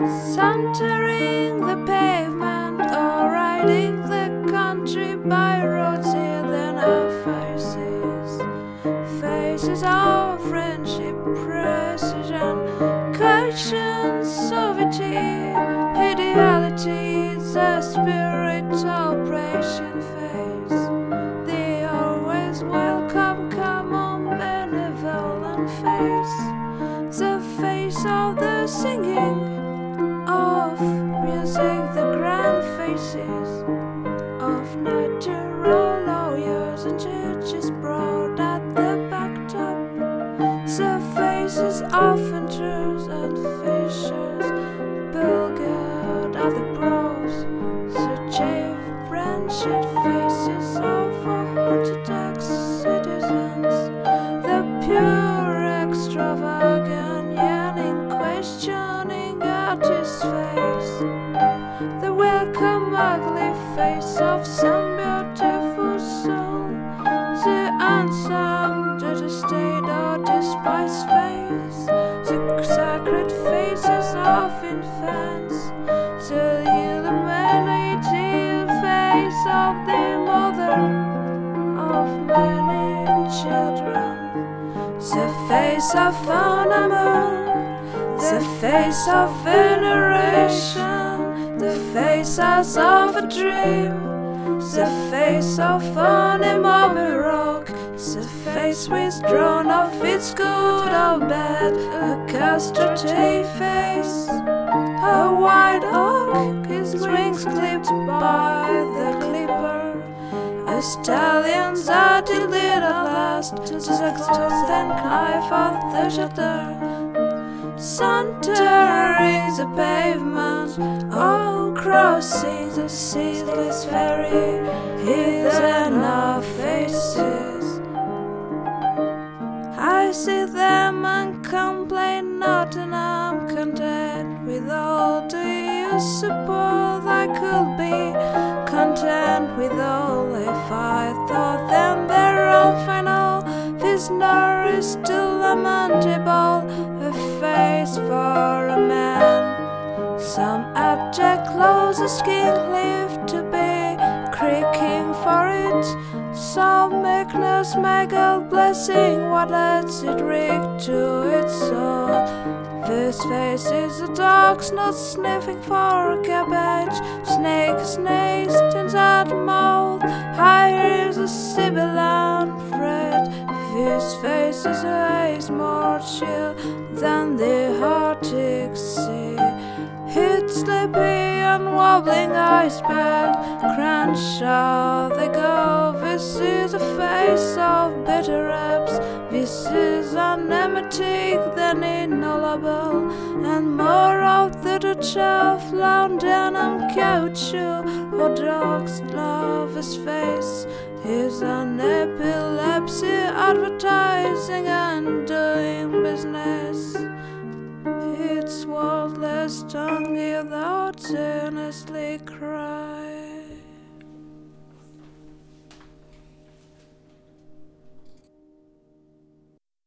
Sauntering the pavement or riding the country by roads, here then our faces, faces of friendship, precision, caution, suavity, ideality, the spiritual patient face, the always welcome, come on, benevolent face, the face of the singing of music, the grand faces of natural lawyers and judges brought at the backtop, the faces of hunters and fishers, pilgrimed at the brows, the chain-branched faces of orthodox citizens, the pure, extravagant, yearning, questioning artist's face, the welcome ugly face of some beautiful soul, the unsung, detested or despised face, the sacred faces of infants, the illuminated face of the mother of many children, the face of an amour, the face of veneration, the face as of a dream, the face of an immobile rock, the face withdrawn of its good or bad, a castrated face, a white oak, his wings clipped by the clipper, a stallion's artillery at last, the sexton then knife of the shutter, sauntering the pavement, oh, crossing the ceaseless ferry, hidden our faces. I see them and complain not, and I'm content with all. Do you suppose I could be content with all if I thought them their own final? This nor is still lamentable, a face for a man, some abject closest king lived to be, creaking for it, some meekness, may God blessing what lets it rig to its soul. This face is a dog's not sniffing for cabbage, snake's nest in that mouth, higher is a sibilant fret. This face is more chill than the Arctic Sea. It's sleepy and wobbling iceberg, Crenshaw they go. This is a face of bitter herbs, this is anematic than inaudible, and more of the touch of London and caoutchouc, or dog's love his face is an epilepsy, advertising and doing business. Its wordless tongue without earnestly cry.